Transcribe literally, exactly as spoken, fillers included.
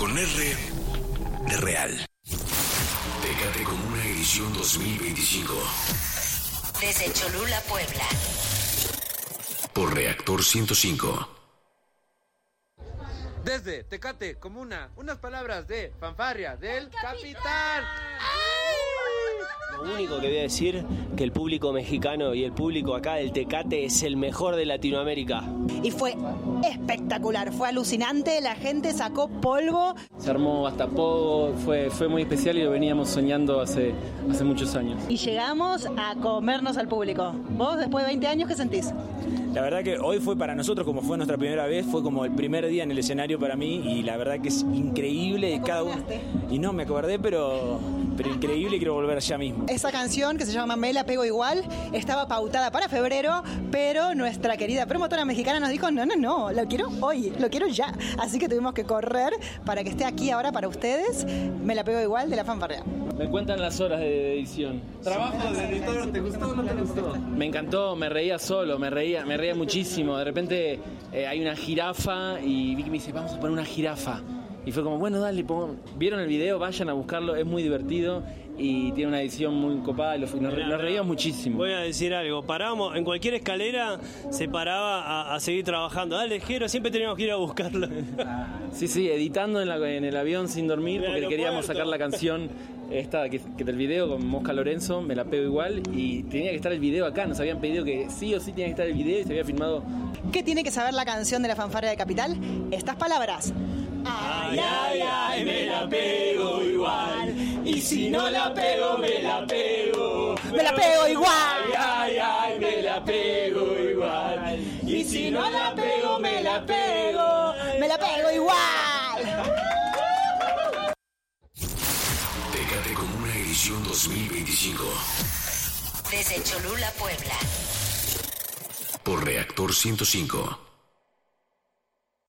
Con R de Real. Tecate Comuna edición dos mil veinticinco. Desde Cholula, Puebla. Por Reactor ciento cinco. Desde Tecate Comuna, unas palabras de fanfarria del capitán. Lo único que voy a decir que el público mexicano y el público acá del Tecate es el mejor de Latinoamérica. Y fue espectacular, fue alucinante, la gente sacó polvo. Se armó hasta poco, fue, fue muy especial y lo veníamos soñando hace, hace muchos años. Y llegamos a comernos al público. ¿Vos después de veinte años qué sentís? La verdad que hoy fue para nosotros, como fue nuestra primera vez, fue como el primer día en el escenario para mí y la verdad que es increíble cada uno. Y no, me acordé, pero, pero increíble y quiero volver allá mismo. Esa canción que se llama Me la pego igual estaba pautada para febrero, pero nuestra querida promotora mexicana nos dijo no, no, no, lo quiero hoy, lo quiero ya. Así que tuvimos que correr para que esté aquí ahora para ustedes. Me la pego igual de la fanfarrea. Me cuentan las horas de edición. Trabajo de editor, ¿te gustó o no te gustó? Me encantó, me reía solo, me reía, me reía muchísimo. De repente eh, hay una jirafa y Vicky me dice, vamos a poner una jirafa. Y fue como, bueno, dale, pongo... ¿Vieron el video? Vayan a buscarlo, es muy divertido y tiene una edición muy copada y nos, nos, nos reíamos muchísimo. Voy a decir algo, parábamos, en cualquier escalera se paraba a, a seguir trabajando. Dale, Jero, siempre teníamos que ir a buscarlo. Sí, sí, editando en, la, en el avión sin dormir porque queríamos sacar la canción esta que, que del video con Mosca Lorenzo, Me la pego igual, y tenía que estar el video acá, nos habían pedido que sí o sí tenía que estar el video y se había filmado. ¿Qué tiene que saber la canción de la fanfarria de Capital? Estas palabras. Ay, ay, ay, me la pego igual. Y si no la pego, me la pego. Me la pego igual. Ay, ay, ay, me la pego igual. Y si no la pego, me la pego. Me la pego igual. Tecate Comuna edición dos mil veinticinco. Desde Cholula, Puebla. Por Reactor ciento cinco.